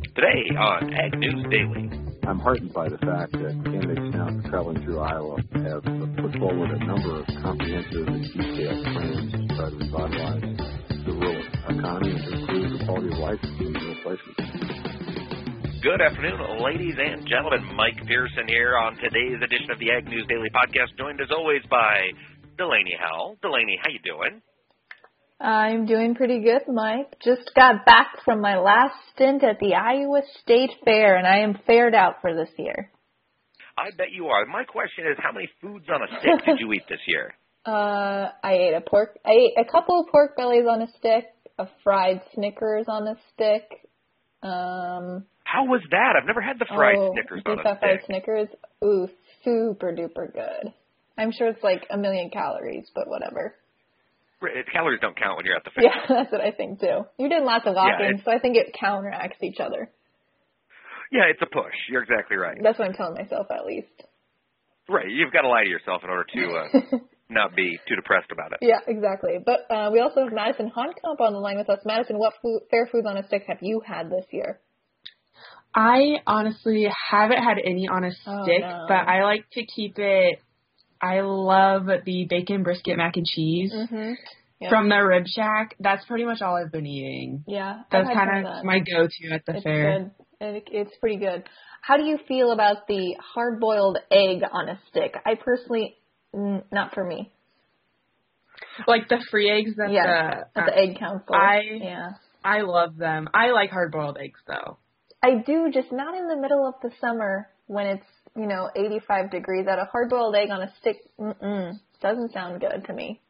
Today on Ag News Daily. I'm heartened by the fact that candidates now traveling through Iowa have put forward a number of comprehensive and detailed plans to try to revitalize the rural economy and to improve the quality of life in rural places. Good afternoon, ladies and gentlemen. Mike Pearson here on today's edition of the Ag News Daily podcast, joined as always by Delaney Howell. Delaney, how you doing? I'm doing pretty good, Mike. Just got back from my last stint at the Iowa State Fair, and I am fared out for this year. I bet you are. My question is, how many foods on a stick did you eat this year? I ate a couple of pork bellies on a stick, a fried Snickers on a stick. How was that? I've never had the fried Snickers on a stick. Fried Snickers? Ooh, super duper good. I'm sure it's like 1 million calories, but whatever. Calories don't count when you're at the fair. Yeah, that's what I think too. You did lots of walking, so I think it counteracts each other. Yeah, it's a push. You're exactly right. That's what I'm telling myself, at least. Right. You've got to lie to yourself in order to not be too depressed about it. Yeah, exactly. But we also have Madison Honkamp on the line with us. Madison, what fair foods on a stick have you had this year? I honestly haven't had any on a stick, but I like to keep it. I love the bacon brisket mac and cheese from the Rib Shack. That's pretty much all I've been eating. Yeah. That's kind of my go-to at the fair. Good. It's pretty good. How do you feel about the hard-boiled egg on a stick? I personally, not for me. Like the free eggs that the Egg Council. I love them. I like hard-boiled eggs, though. I do, just not in the middle of the summer when it's 85 degrees. At a hard-boiled egg on a stick, doesn't sound good to me.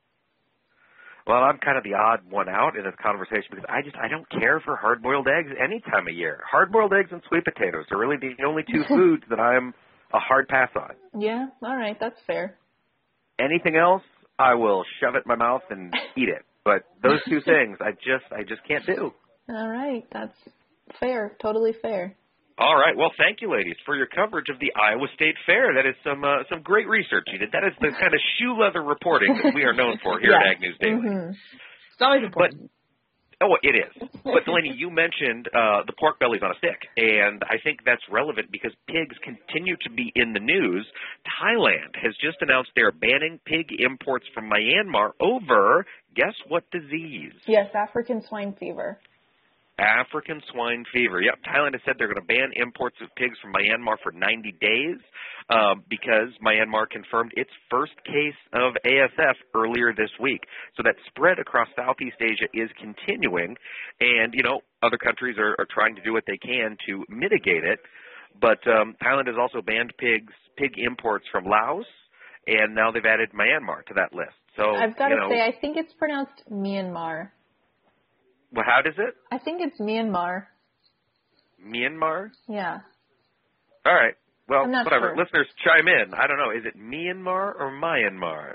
Well, I'm kind of the odd one out in this conversation because I don't care for hard-boiled eggs any time of year. Hard-boiled eggs and sweet potatoes are really the only two foods that I'm a hard pass on. Yeah, all right, that's fair. Anything else, I will shove it in my mouth and eat it. But those two things, I just can't do. All right, that's fair, totally fair. All right. Well, thank you, ladies, for your coverage of the Iowa State Fair. That is some great research you did. That is the kind of shoe leather reporting that we are known for here at Ag News Daily. Mm-hmm. It's always important. It is. But, Delaney, you mentioned the pork bellies on a stick, and I think that's relevant because pigs continue to be in the news. Thailand has just announced they're banning pig imports from Myanmar over, guess what disease? Yes, African swine fever. African swine fever. Yep, Thailand has said they're going to ban imports of pigs from Myanmar for 90 days because Myanmar confirmed its first case of ASF earlier this week. So that spread across Southeast Asia is continuing, and, other countries are trying to do what they can to mitigate it. But Thailand has also banned pig imports from Laos, and now they've added Myanmar to that list. So I've got to say, I think it's pronounced Myanmar. Well, how does it? I think it's Myanmar. Myanmar? Yeah. All right. Well, whatever. Sure. Listeners, chime in. I don't know. Is it Myanmar or Myanmar?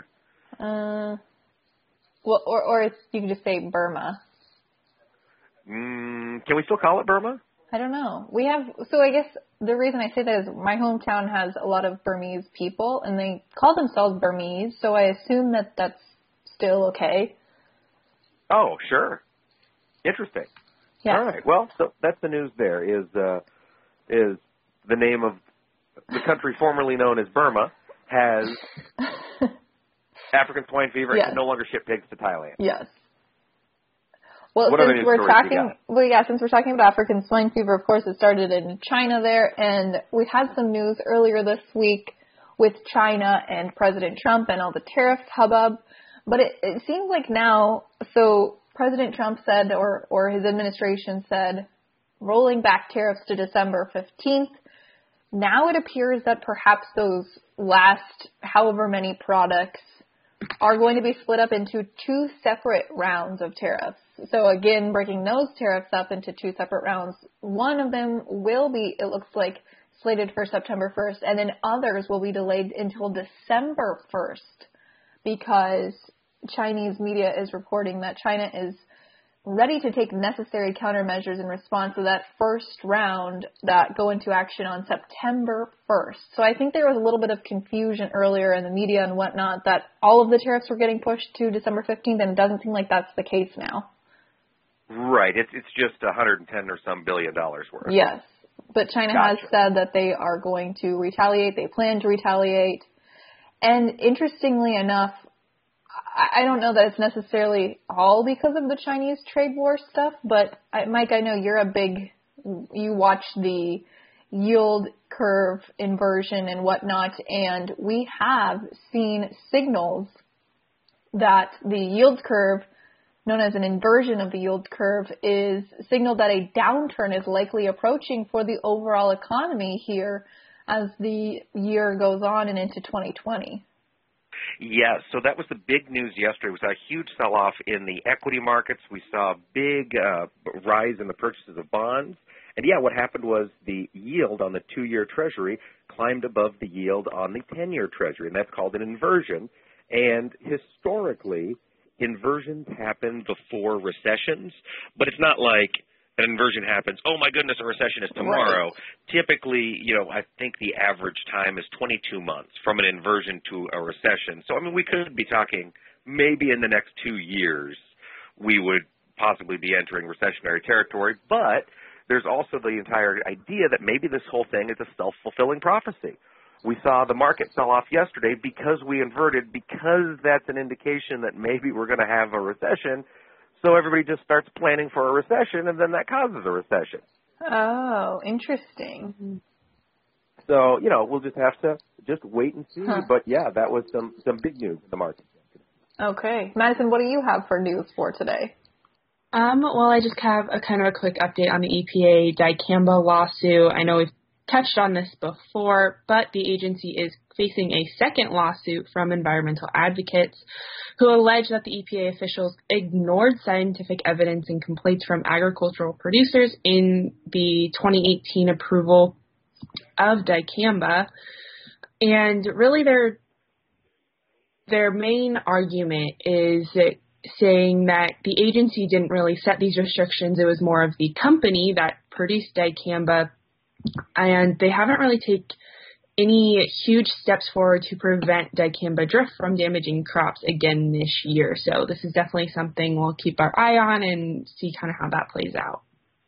Well, or you can just say Burma. Can we still call it Burma? I don't know. So I guess the reason I say that is my hometown has a lot of Burmese people, and they call themselves Burmese, so I assume that that's still okay. Oh, sure. Interesting. Yeah. All right. Well, so that's the news there is the name of the country formerly known as Burma has African swine fever and can no longer ship pigs to Thailand. Yes. Well, since we're talking about African swine fever, of course, it started in China there, and we had some news earlier this week with China and President Trump and all the tariff hubbub, but it seems like now, so President Trump said, or his administration said, rolling back tariffs to December 15th. Now it appears that perhaps those last however many products are going to be split up into two separate rounds of tariffs. So again, breaking those tariffs up into two separate rounds. One of them will be, it looks like, slated for September 1st, and then others will be delayed until December 1st because Chinese media is reporting that China is ready to take necessary countermeasures in response to that first round that go into action on September 1st. So I think there was a little bit of confusion earlier in the media and whatnot that all of the tariffs were getting pushed to December 15th, and it doesn't seem like that's the case now. Right. It's just 110 or some $billion worth. Yes. But China has said that they are going to retaliate. They plan to retaliate. And interestingly enough, I don't know that it's necessarily all because of the Chinese trade war stuff, but Mike, I know you watch the yield curve inversion and whatnot, and we have seen signals that the yield curve, known as an inversion of the yield curve, is signaled that a downturn is likely approaching for the overall economy here as the year goes on and into 2020. Yeah, so that was the big news yesterday. We saw a huge sell-off in the equity markets. We saw a big rise in the purchases of bonds. And, yeah, what happened was the yield on the 2-year Treasury climbed above the yield on the 10-year Treasury, and that's called an inversion. And historically, inversions happen before recessions, but it's not like an inversion happens, oh my goodness, a recession is tomorrow. Right. Typically, I think the average time is 22 months from an inversion to a recession. So, we could be talking maybe in the next 2 years we would possibly be entering recessionary territory, but there's also the entire idea that maybe this whole thing is a self-fulfilling prophecy. We saw the market sell off yesterday because we inverted, because that's an indication that maybe we're going to have a recession. So everybody just starts planning for a recession, and then that causes a recession. Oh, interesting. So, we'll just have to just wait and see. Huh. But, yeah, that was some big news in the market. Okay. Madison, what do you have for news for today? Well, I just have a kind of a quick update on the EPA dicamba lawsuit. I know we've touched on this before, but the agency is facing a second lawsuit from environmental advocates who allege that the EPA officials ignored scientific evidence and complaints from agricultural producers in the 2018 approval of dicamba. And really their main argument is saying that the agency didn't really set these restrictions. It was more of the company that produced dicamba, and they haven't really taken any huge steps forward to prevent dicamba drift from damaging crops again this year. So this is definitely something we'll keep our eye on and see kind of how that plays out.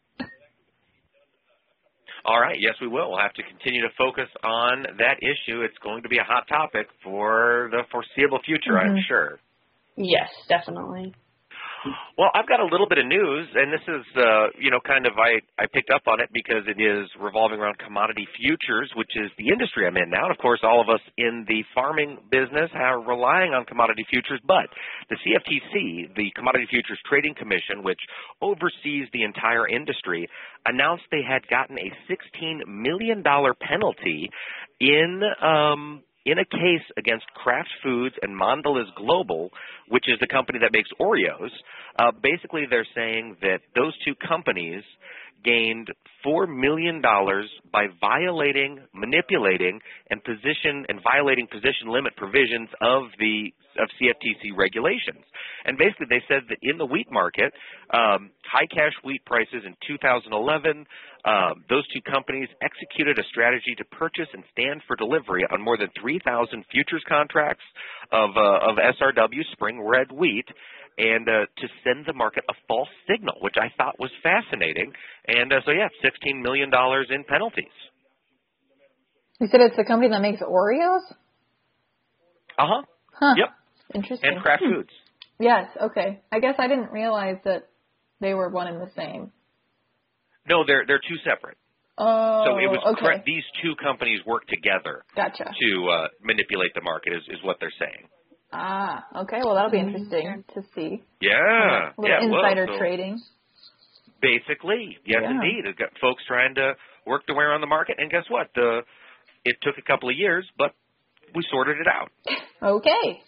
All right. Yes, we will. We'll have to continue to focus on that issue. It's going to be a hot topic for the foreseeable future, I'm sure. Yes, definitely. Well, I've got a little bit of news, and this is, I picked up on it because it is revolving around commodity futures, which is the industry I'm in now. And, of course, all of us in the farming business are relying on commodity futures, but the CFTC, the Commodity Futures Trading Commission, which oversees the entire industry, announced they had gotten a $16 million penalty in a case against Kraft Foods and Mondelez Global, which is the company that makes Oreos. Basically, they're saying that those two companies gained $4 million by violating, manipulating, and violating position limit provisions of CFTC regulations. And basically, they said that in the wheat market, high cash wheat prices in 2011, those two companies executed a strategy to purchase and stand for delivery on more than 3,000 futures contracts of SRW spring red wheat, and to send the market a false signal, which I thought was fascinating. And $16 million in penalties. You said it's the company that makes Oreos? Uh-huh. Huh. Yep. Interesting. And Kraft Foods. Yes, okay. I guess I didn't realize that they were one and the same. No, they're two separate. Oh, so it was okay. These two companies work together to manipulate the market is what they're saying. Ah, okay. Well, that'll be interesting to see. Yeah. Insider trading. Basically, yes, indeed. It's got folks trying to work their way around the market, and guess what? It took a couple of years, but we sorted it out. Okay.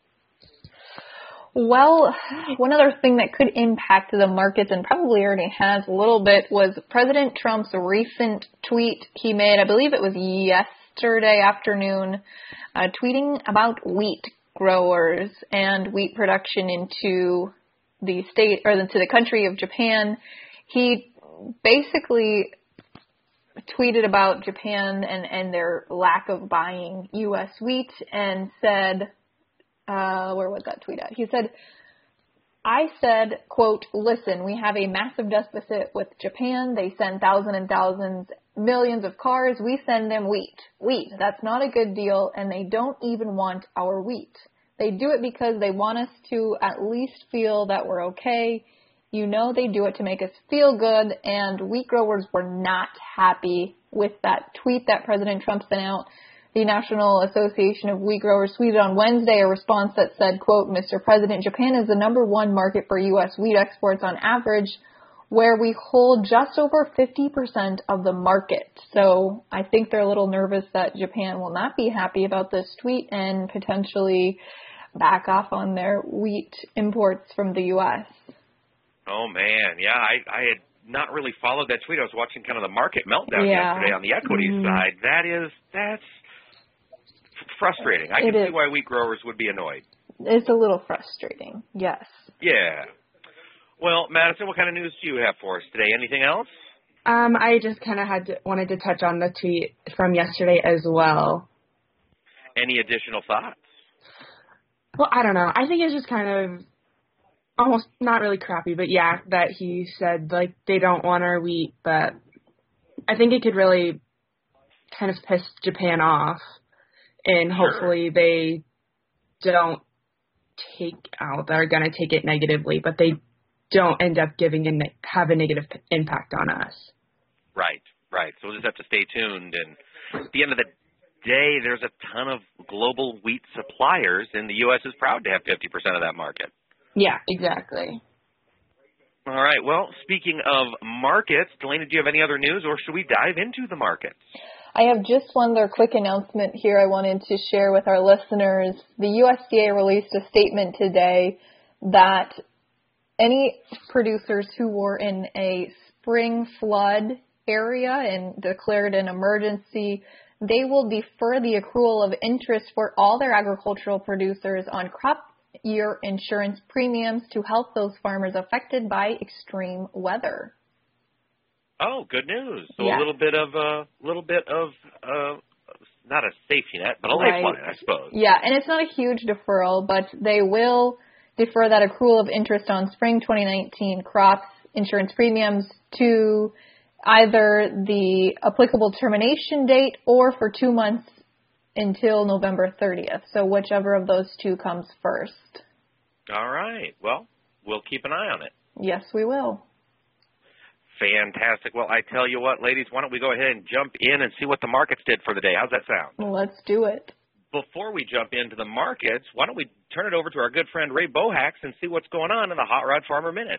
Well, one other thing that could impact the markets, and probably already has a little bit, was President Trump's recent tweet he made, I believe it was yesterday afternoon, tweeting about wheat growers and wheat production into the state, or into the country of Japan. He basically tweeted about Japan and their lack of buying U.S. wheat and said, where was that tweet at? He said, I said, quote, listen, we have a massive deficit with Japan. They send thousands and thousands, millions of cars. We send them wheat. Wheat. That's not a good deal, and they don't even want our wheat. They do it because they want us to at least feel that we're okay. You know they do it to make us feel good, and wheat growers were not happy with that tweet that President Trump sent out. The National Association of Wheat Growers tweeted on Wednesday a response that said, quote, Mr. President, Japan is the number one market for U.S. wheat exports on average, where we hold just over 50% of the market. So I think they're a little nervous that Japan will not be happy about this tweet and potentially back off on their wheat imports from the U.S. Oh, man. Yeah, I had not really followed that tweet. I was watching kind of the market meltdown yesterday on the equity side. That's frustrating. I can see why wheat growers would be annoyed. It's a little frustrating, yes. Yeah. Well, Madison, what kind of news do you have for us today? Anything else? I just kind of wanted to touch on the tweet from yesterday as well. Any additional thoughts? Well, I don't know. I think it's just kind of almost not really crappy, but yeah, that he said, like, they don't want our wheat, but I think it could really kind of piss Japan off. And hopefully they don't they're going to take it negatively, but they don't end up have a negative impact on us. Right. So we'll just have to stay tuned. And at the end of the day, there's a ton of global wheat suppliers, and the U.S. is proud to have 50% of that market. Yeah, exactly. All right. Well, speaking of markets, Delana, do you have any other news, or should we dive into the markets? I have just one other quick announcement here I wanted to share with our listeners. The USDA released a statement today that any producers who were in a spring flood area and declared an emergency, they will defer the accrual of interest for all their agricultural producers on crop year insurance premiums to help those farmers affected by extreme weather. Oh, good news. So a little bit of not a safety net, but a lifeline, I suppose. Yeah, and it's not a huge deferral, but they will defer that accrual of interest on spring 2019 crops insurance premiums to either the applicable termination date or for 2 months until November 30th. So whichever of those two comes first. All right. Well, we'll keep an eye on it. Yes, we will. Fantastic. Well, I tell you what, ladies, why don't we go ahead and jump in and see what the markets did for the day. How's that sound? Let's do it. Before we jump into the markets, why don't we turn it over to our good friend Ray Bohacz and see what's going on in the Hot Rod Farmer Minute.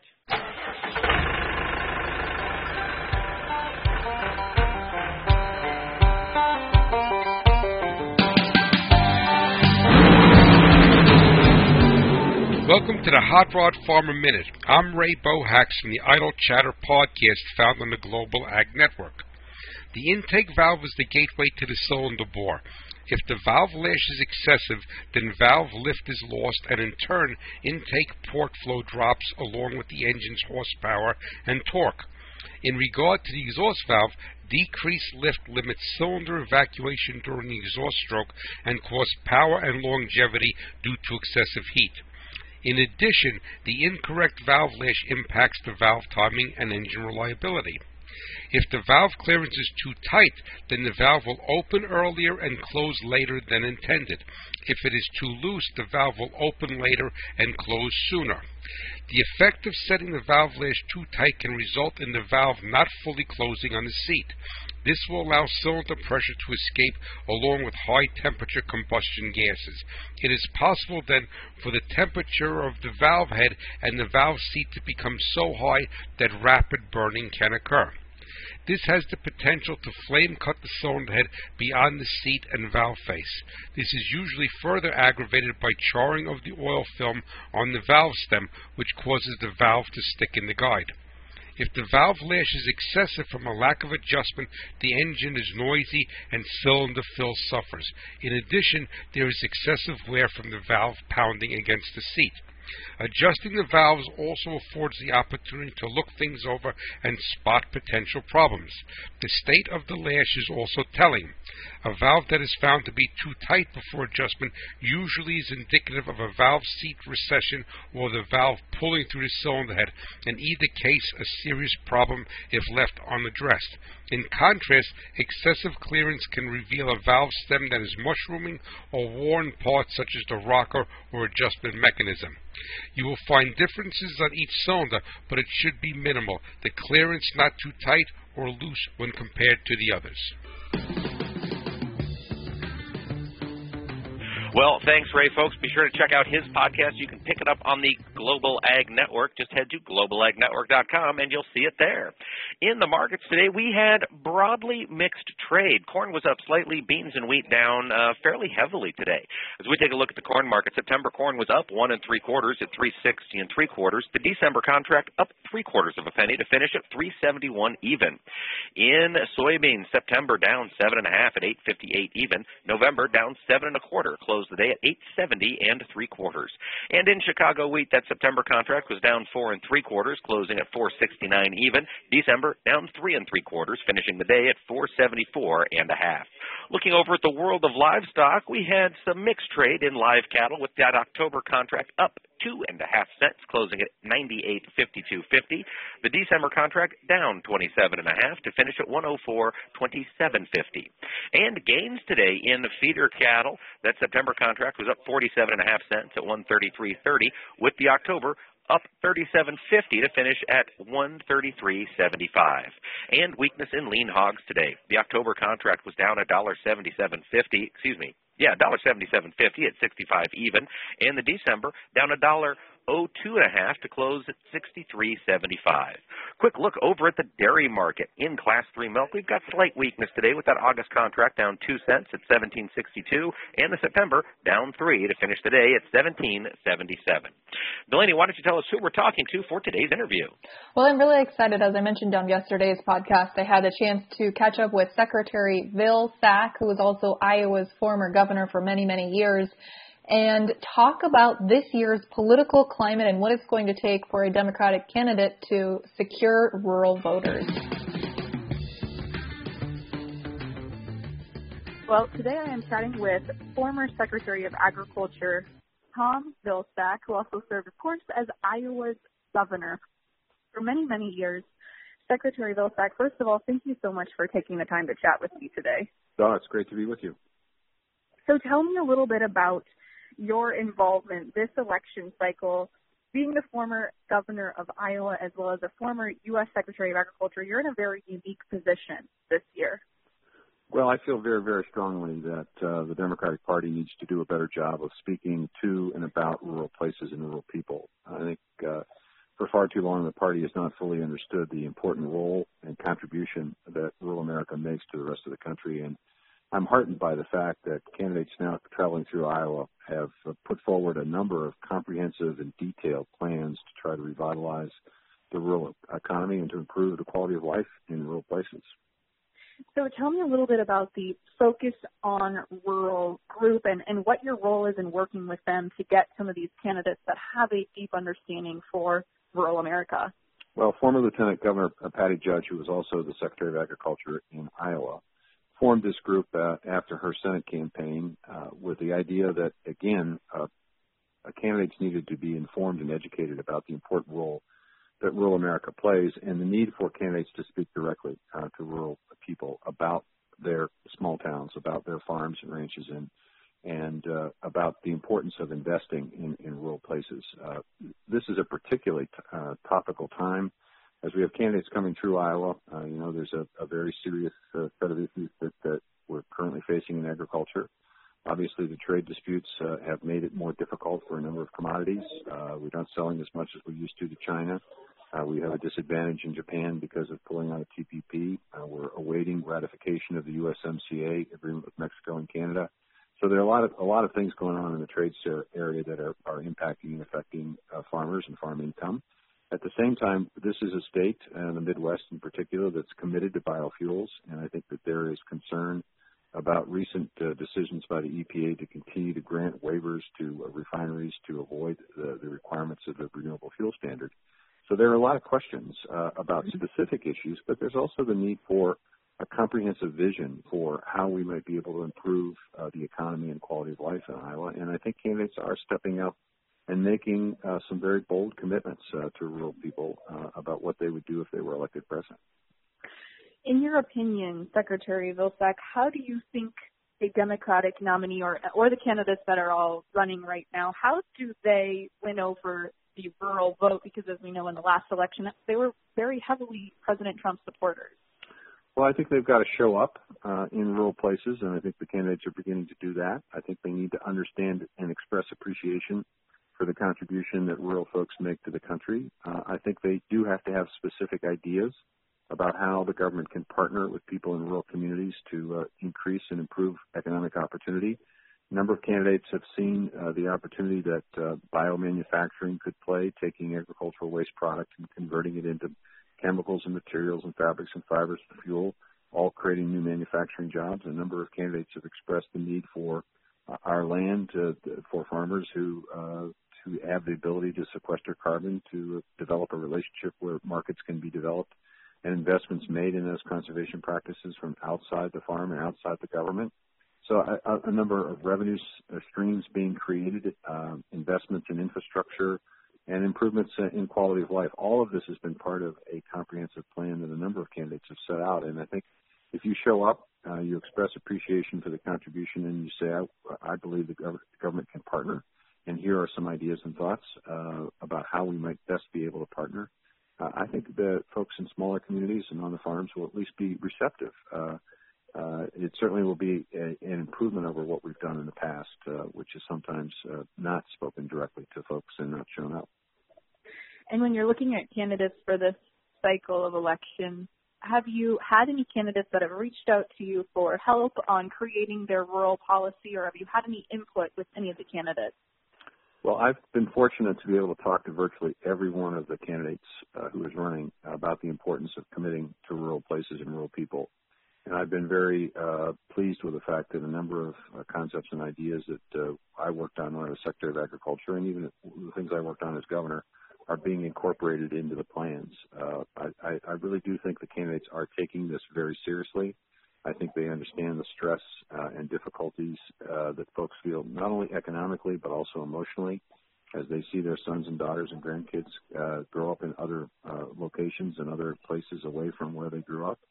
Welcome to the Hot Rod Farmer Minute. I'm Ray Bohacz from the Idle Chatter podcast found on the Global Ag Network. The intake valve is the gateway to the cylinder bore. If the valve lash is excessive, then valve lift is lost, and in turn, intake port flow drops along with the engine's horsepower and torque. In regard to the exhaust valve, decreased lift limits cylinder evacuation during the exhaust stroke and cause power and longevity due to excessive heat. In addition, the incorrect valve lash impacts the valve timing and engine reliability. If the valve clearance is too tight, then the valve will open earlier and close later than intended. If it is too loose, the valve will open later and close sooner. The effect of setting the valve lash too tight can result in the valve not fully closing on the seat. This will allow cylinder pressure to escape along with high-temperature combustion gases. It is possible then for the temperature of the valve head and the valve seat to become so high that rapid burning can occur. This has the potential to flame cut the cylinder head beyond the seat and valve face. This is usually further aggravated by charring of the oil film on the valve stem, which causes the valve to stick in the guide. If the valve lash is excessive from a lack of adjustment, the engine is noisy and cylinder fill suffers. In addition, there is excessive wear from the valve pounding against the seat. Adjusting the valves also affords the opportunity to look things over and spot potential problems. The state of the lash is also telling. A valve that is found to be too tight before adjustment usually is indicative of a valve seat recession or the valve pulling through the cylinder head, in either case a serious problem if left unaddressed. In contrast, excessive clearance can reveal a valve stem that is mushrooming or worn parts such as the rocker or adjustment mechanism. You will find differences on each cylinder, but it should be minimal. The clearance not too tight or loose when compared to the others. Well, thanks, Ray, folks. Be sure to check out his podcast. You can pick it up on the Global Ag Network. Just head to globalagnetwork.com, and you'll see it there. In the markets today, we had broadly mixed trade. Corn was up slightly, beans and wheat down fairly heavily today. As we take a look at the corn market, September corn was up 1 3/4 at $3.60 3/4. The December contract up 3/4 of a penny to finish at $3.71 even. In soybeans, September down 7.5 at $8.58 even. November down 7 1/4, closed the day at $8.70 3/4. And in Chicago wheat, that September contract was down 4 3/4, closing at $4.69 even. December down 3 3/4, finishing the day at $4.74 1/2. Looking over at the world of livestock, we had some mixed trade in live cattle, with that October contract up 2.5 cents, closing at $98.5250. The December contract down 27.5 to finish at $104.2750. And gains today in feeder cattle. That September contract was up 47.5 cents at $133.30, with the October up 37.50 to finish at $133.75. And weakness in lean hogs today. The October contract was down $1.7750. $1.7750 at 65 even, and the December down $1.02.5 to close at 63.75. Quick look over at the dairy market. In Class 3 milk, we've got slight weakness today, with that August contract down 2 cents at 17.62, and the September down 3 to finish the day at 17.77. Delaney, why don't you tell us who we're talking to for today's interview? Well, I'm really excited. As I mentioned on yesterday's podcast, I had a chance to catch up with Secretary Vilsack, who was also Iowa's former governor for many, many years, and talk about this year's political climate and what it's going to take for a Democratic candidate to secure rural voters. Well, today I am chatting with former Secretary of Agriculture Tom Vilsack, who also served, of course, as Iowa's governor for many, many years. Secretary Vilsack, first of all, thank you so much for taking the time to chat with me today. Oh, it's great to be with you. So tell me a little bit about your involvement this election cycle. Being the former governor of Iowa as well as a former U.S. Secretary of Agriculture, you're in a very unique position this year. Well, I feel very, very strongly that the Democratic Party needs to do a better job of speaking to and about rural places and rural people. I think for far too long the party has not fully understood the important role and contribution that rural America makes to the rest of the country. And I'm heartened by the fact that candidates now traveling through Iowa have put forward a number of comprehensive and detailed plans to try to revitalize the rural economy and to improve the quality of life in rural places. So tell me a little bit about the Focus on Rural group and what your role is in working with them to get some of these candidates that have a deep understanding for rural America. Well, former Lieutenant Governor Patty Judge, who was also the Secretary of Agriculture in Iowa, formed this group after her Senate campaign with the idea that, again, candidates needed to be informed and educated about the important role that rural America plays and the need for candidates to speak directly to rural people about their small towns, about their farms and ranches, and about the importance of investing in rural places. This is a particularly topical time. As we have candidates coming through Iowa, there's a very serious set of issues that we're currently facing in agriculture. Obviously, the trade disputes have made it more difficult for a number of commodities. We're not selling as much as we used to China. We have a disadvantage in Japan because of pulling out of TPP. We're awaiting ratification of the USMCA agreement with Mexico and Canada. So there are a lot of things going on in the trade area that are impacting and affecting farmers and farm income. At the same time, this is a state, the Midwest in particular, that's committed to biofuels, and I think that there is concern about recent decisions by the EPA to continue to grant waivers to refineries to avoid the requirements of the renewable fuel standard. So there are a lot of questions about specific issues, but there's also the need for a comprehensive vision for how we might be able to improve the economy and quality of life in Iowa. And I think candidates are stepping up and making some very bold commitments to rural people about what they would do if they were elected president. In your opinion, Secretary Vilsack, how do you think a Democratic nominee or the candidates that are all running right now, how do they win over the rural vote? Because as we know in the last election, they were very heavily President Trump supporters. Well, I think they've got to show up in rural places, and I think the candidates are beginning to do that. I think they need to understand and express appreciation for the contribution that rural folks make to the country. I think they do have to have specific ideas about how the government can partner with people in rural communities to increase and improve economic opportunity. A number of candidates have seen the opportunity that biomanufacturing could play, taking agricultural waste products and converting it into chemicals and materials and fabrics and fibers for fuel, all creating new manufacturing jobs. A number of candidates have expressed the need for our land for farmers who have the ability to sequester carbon, to develop a relationship where markets can be developed and investments made in those conservation practices from outside the farm and outside the government. So a number of revenue streams being created, investments in infrastructure, and improvements in quality of life. All of this has been part of a comprehensive plan that a number of candidates have set out. And I think if you show up, you express appreciation for the contribution, and you say, I believe the government can partner, and here are some ideas and thoughts about how we might best be able to partner. I think the folks in smaller communities and on the farms will at least be receptive. It certainly will be an improvement over what we've done in the past, which is sometimes not spoken directly to folks and not shown up. And when you're looking at candidates for this cycle of election, have you had any candidates that have reached out to you for help on creating their rural policy, or have you had any input with any of the candidates? Well, I've been fortunate to be able to talk to virtually every one of the candidates who is running about the importance of committing to rural places and rural people. And I've been very pleased with the fact that a number of concepts and ideas that I worked on when I was Secretary of Agriculture, and even the things I worked on as governor, are being incorporated into the plans. I really do think the candidates are taking this very seriously. I think they understand the stress and difficulties that folks feel, not only economically but also emotionally, as they see their sons and daughters and grandkids grow up in other locations and other places away from where they grew up.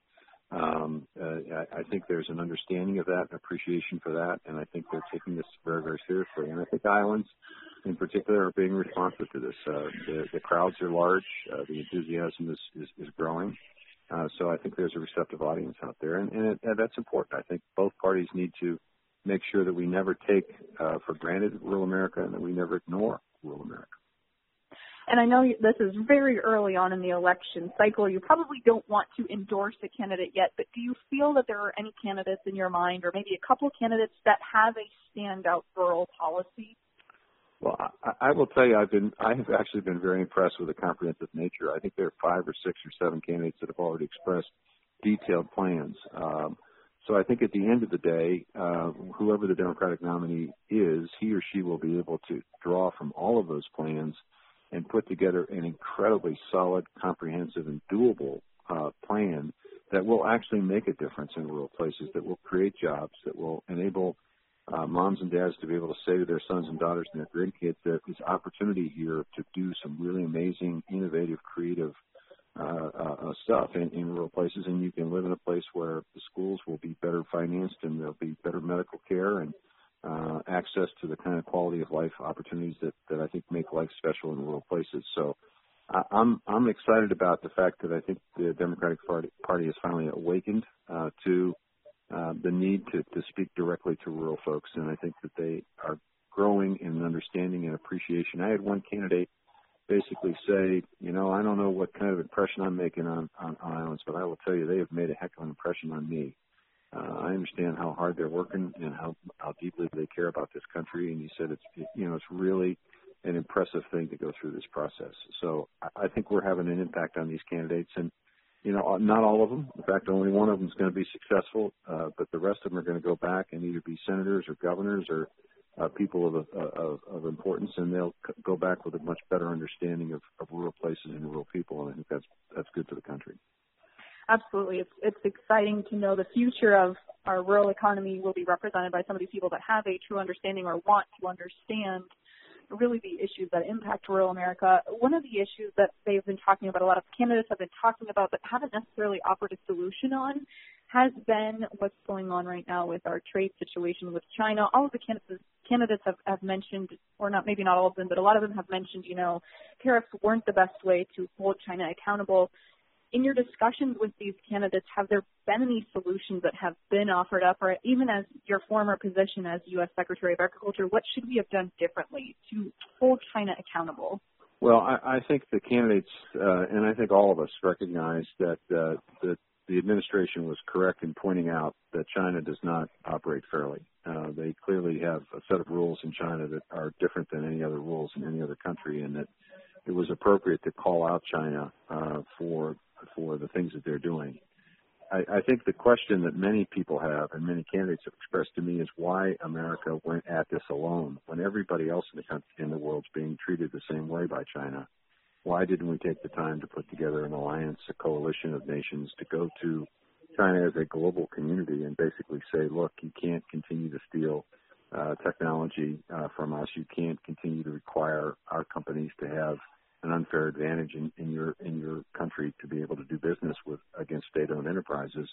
I think there's an understanding of that, an appreciation for that, and I think they're taking this very, very seriously. And I think Iowans, in particular, are being responsive to this. The crowds are large. The enthusiasm is growing. So I think there's a receptive audience out there, and that's important. I think both parties need to make sure that we never take for granted rural America and that we never ignore rural America. And I know this is very early on in the election cycle. You probably don't want to endorse a candidate yet, but do you feel that there are any candidates in your mind, or maybe a couple of candidates that have a standout rural policy? Well, I will tell you, I have actually been very impressed with the comprehensive nature. I think there are 5 or 6 or 7 candidates that have already expressed detailed plans. So I think at the end of the day, whoever the Democratic nominee is, he or she will be able to draw from all of those plans and put together an incredibly solid, comprehensive, and doable plan that will actually make a difference in rural places, that will create jobs, that will enable moms and dads to be able to say to their sons and daughters and their grandkids that there's opportunity here to do some really amazing, innovative, creative stuff in rural places, and you can live in a place where the schools will be better financed and there'll be better medical care and access to the kind of quality of life opportunities that I think make life special in rural places. So I'm excited about the fact that I think the Democratic Party has finally awakened to the need to speak directly to rural folks, and I think that they are growing in understanding and appreciation. I had one candidate basically say, I don't know what kind of impression I'm making on Iowans, but I will tell you they have made a heck of an impression on me. I understand how hard they're working and how deeply they care about this country, and he said it's really an impressive thing to go through this process. So I think we're having an impact on these candidates, and not all of them. In fact, only one of them is going to be successful, but the rest of them are going to go back and either be senators or governors or people of importance, and they'll go back with a much better understanding of rural places and rural people, and I think that's good for the country. Absolutely. It's exciting to know the future of our rural economy will be represented by some of these people that have a true understanding or want to understand really the issues that impact rural America. One of the issues that they've been talking about, a lot of candidates have been talking about, but haven't necessarily offered a solution on, has been what's going on right now with our trade situation with China. All of the candidates have mentioned, or not, maybe not all of them, but a lot of them have mentioned, tariffs weren't the best way to hold China accountable. In your discussions with these candidates, have there been any solutions that have been offered up, or even as your former position as U.S. Secretary of Agriculture, what should we have done differently to hold China accountable? Well, I think the candidates, and I think all of us recognize that the administration was correct in pointing out that China does not operate fairly. They clearly have a set of rules in China that are different than any other rules in any other country, and that it was appropriate to call out China for the things that they're doing. I think the question that many people have and many candidates have expressed to me is why America went at this alone when everybody else in the world is being treated the same way by China. Why didn't we take the time to put together an alliance, a coalition of nations to go to China as a global community and basically say, look, you can't continue to steal technology from us. You can't continue to require our companies to have an unfair advantage in your country to be able to do business against state-owned enterprises.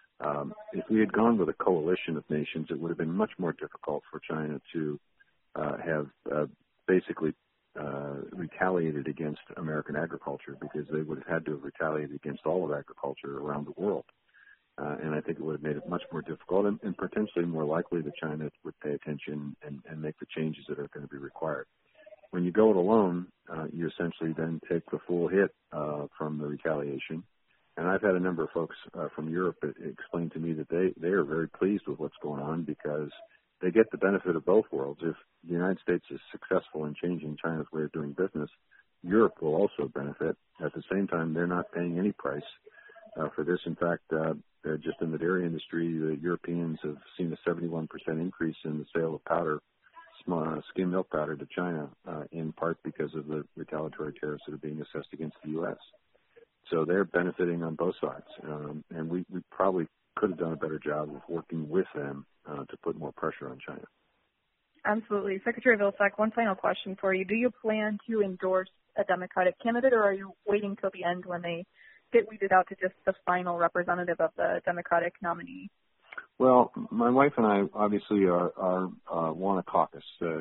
If we had gone with a coalition of nations, it would have been much more difficult for China to have basically retaliated against American agriculture, because they would have had to have retaliated against all of agriculture around the world. And I think it would have made it much more difficult and potentially more likely that China would pay attention and make the changes that are going to be required. When you go it alone, you essentially then take the full hit from the retaliation. And I've had a number of folks from Europe explain to me that they are very pleased with what's going on, because they get the benefit of both worlds. If the United States is successful in changing China's way of doing business, Europe will also benefit. At the same time, they're not paying any price for this. In fact, just in the dairy industry, the Europeans have seen a 71% increase in the sale of powder, skim milk powder to China, in part because of the retaliatory tariffs that are being assessed against the U.S. So they're benefiting on both sides, and we probably could have done a better job of working with them to put more pressure on China. Absolutely. Secretary Vilsack, one final question for you. Do you plan to endorse a Democratic candidate, or are you waiting till the end when they get weeded out to just the final representative of the Democratic nominee? Well, my wife and I obviously are want a caucus,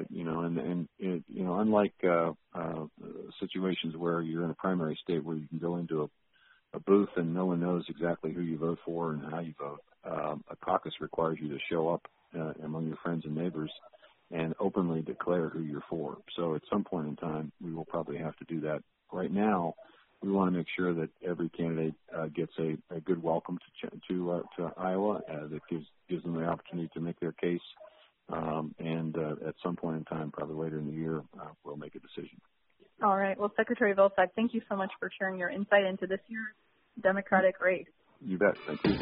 and unlike situations where you're in a primary state where you can go into a booth and no one knows exactly who you vote for and how you vote, a caucus requires you to show up among your friends and neighbors and openly declare who you're for. So at some point in time, we will probably have to do that. Right now, we want to make sure that every candidate gets a good welcome to Iowa that gives them the opportunity to make their case. And at some point in time, probably later in the year, we'll make a decision. All right. Well, Secretary Vilsack, thank you so much for sharing your insight into this year's Democratic race. You bet. Thank you.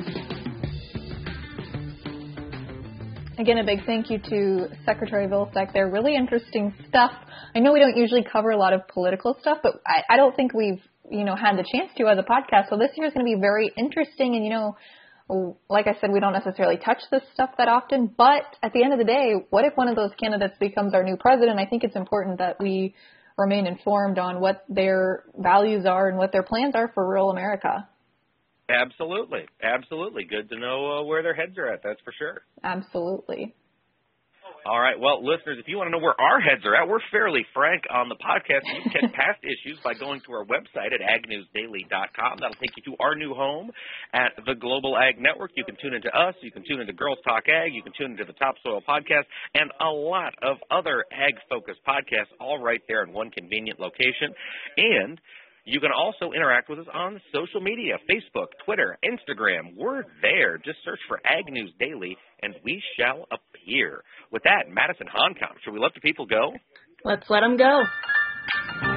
Again, a big thank you to Secretary Vilsack. They're really interesting stuff. I know we don't usually cover a lot of political stuff, but I don't think we've, had the chance to as a podcast. So this year is going to be very interesting. And, like I said, we don't necessarily touch this stuff that often. But at the end of the day, what if one of those candidates becomes our new president? I think it's important that we remain informed on what their values are and what their plans are for rural America. Absolutely. Absolutely. Good to know where their heads are at. That's for sure. Absolutely. All right. Well, listeners, if you want to know where our heads are at, we're fairly frank on the podcast. You can catch past issues by going to our website at agnewsdaily.com. That'll take you to our new home at the Global Ag Network. You can tune into us. You can tune into Girls Talk Ag. You can tune into the Topsoil Podcast and a lot of other ag-focused podcasts all right there in one convenient location. And you can also interact with us on social media, Facebook, Twitter, Instagram. We're there. Just search for Ag News Daily, and we shall appear. With that, Madison Honkamp, should we let the people go? Let's let them go.